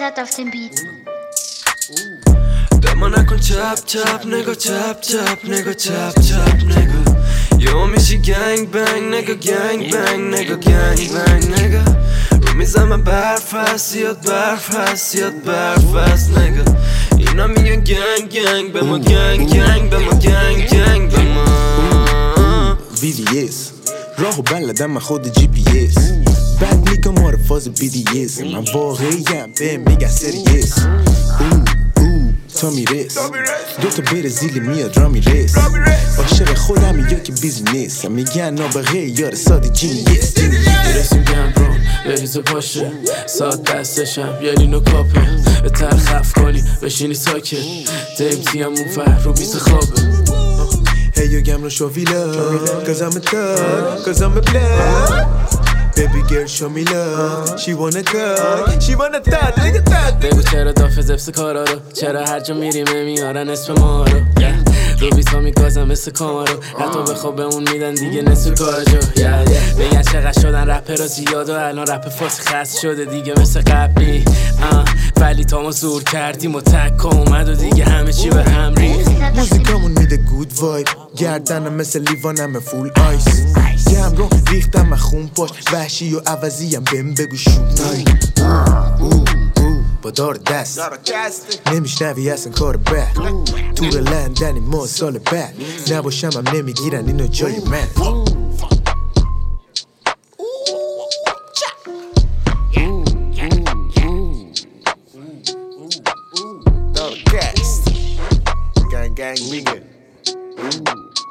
Lizard auf dem Beat. Demo نکن چپ چپ نگاه چپ چپ نگاه چپ چپ نگاه یو میشی گنگ بنگ نگاه گنگ بنگ نگاه گنگ بنگ نگاه رو میزم برف هست یاد برف هست یاد برف هست نگاه اینا میگن گنگ گنگ به ما گنگ گنگ به ما گنگ گنگ به ما VVS راهو بلدم من خود GPS بعد میگم ما رو فاز BDS من واقعیم به میگن سریس تا میرس دوتا بره زیلی میاد را میرس عاشق خودم یا که بیزینس میگن نابغه یار سادی جینیست برسیم گمرون بریز پاشه ساعت دستشم یعنی نو کاپه به ترخف کنی بشینی ساکت دیمتی هم اون فر رو بیز خوابه Hey yo گمرون show me love Cause I'm a thug Cause I'm a blood Baby girl show me love She wanna thug She wanna thug Nigga thug بگو چرا دافز افس کارا رو چرا هر جا میریم میارن اسم ما رو رو بیتا میگازم مثل کاما رو حتی بخواب بهمون میدن دیگه نصف کارجو بگن چقدر شدن رپر رو زیاد و الان رپ فارسی خست شده دیگه مثل قبلی ولی تا ما زور کردیم و تک اومد و دیگه همه چی به هم ریخت موزیکامون میده گود وایب گردنم مثل لیوانم فول آیس گمرون ریختم من خون پاش وحشی و عوضیم بهم بگو شوت با دار دست نمیشنوی اصلا کار بد تور لندنی ما سال بعد نباشم هم نمیگیرن اینو جای من Gang, gang, nigga.